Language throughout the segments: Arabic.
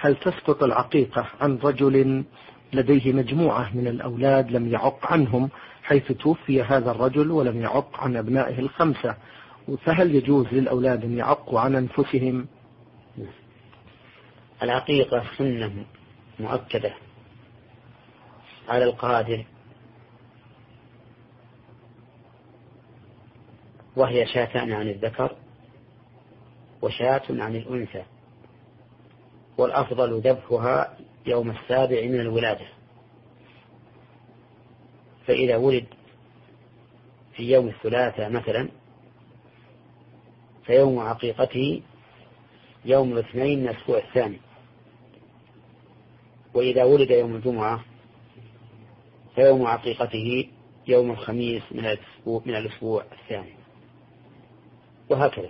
هل تسقط العقيقة عن رجل لديه مجموعة من الأولاد لم يعق عنهم، حيث توفي هذا الرجل ولم يعق عن أبنائه الخمسة، فهل يجوز للأولاد أن يعقوا عن أنفسهم؟ العقيقة سنة مؤكدة على القادر، وهي شاتان عن الذكر وشاة عن الأنثى، والأفضل ذبحها يوم 7 من الولادة. فإذا ولد في يوم 3 مثلا فيوم عقيقته يوم 2 من الأسبوع الثاني، وإذا ولد يوم الجمعة فيوم عقيقته يوم 5 من الأسبوع الثاني، وهكذا.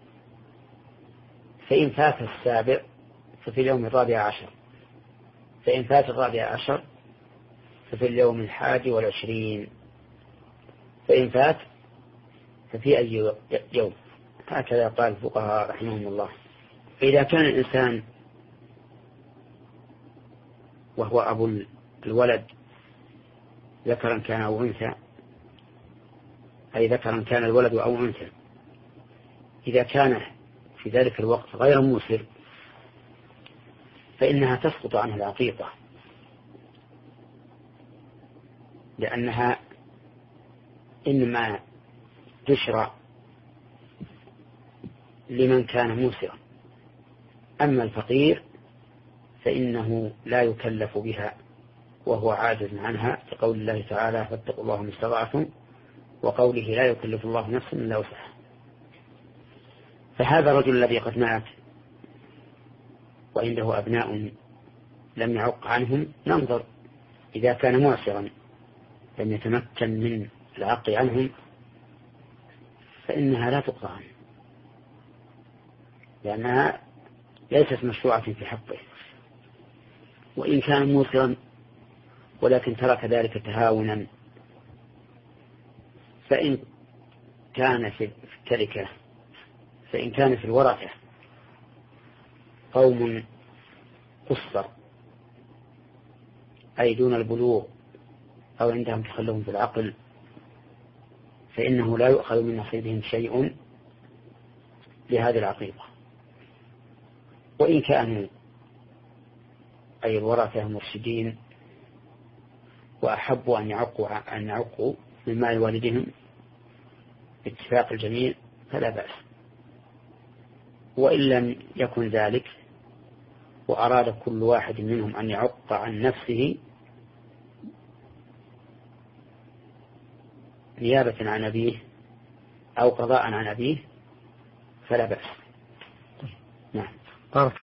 فإن فات 7 ففي اليوم 14، فإن فات 14 ففي اليوم 21، فإن فات ففي أي يوم، هكذا قال الفقهاء رحمهم الله. فإذا كان الإنسان وهو أبو الولد ذكرا كان أو أنثى، أي ذكرا كان الولد أو أنثى، إذا كان في ذلك الوقت غير موسر فإنها تسقط عنه العقيقة، لأنها إنما تشرع لمن كان موسرا، أما الفقير فإنه لا يكلف بها وهو عاجز عنها، كقول الله تعالى فاتقوا الله ما استطعتم، وقوله لا يكلف الله نفسا إلا وسعها. فهذا الرجل الذي قد مات وعنده أبناء لم يعق عنهم، ننظر إذا كان معسرا لم يتمكن من العق عنهم فإنها لا تقطع عنه، لأنها ليست مشروعة في حقه. وإن كان موسرا ولكن ترك ذلك تهاونا، فإن كان في التركة، فإن كان في الورثة قوم قصر أي دون البلوغ أو عندهم تخلف في العقل، فإنه لا يؤخذ من نصيبهم شيء لهذه العقيقة. وإن كانوا أي الورثة مرشدين وأحبوا أن يعقوا من مال والدهم باتفاق الجميع فلا بأس. وإن لم يكن ذلك وأراد كل واحد منهم أن يعق عن نفسه نيابة عن أبيه أو قضاء عن أبيه فلا بأس. نعم.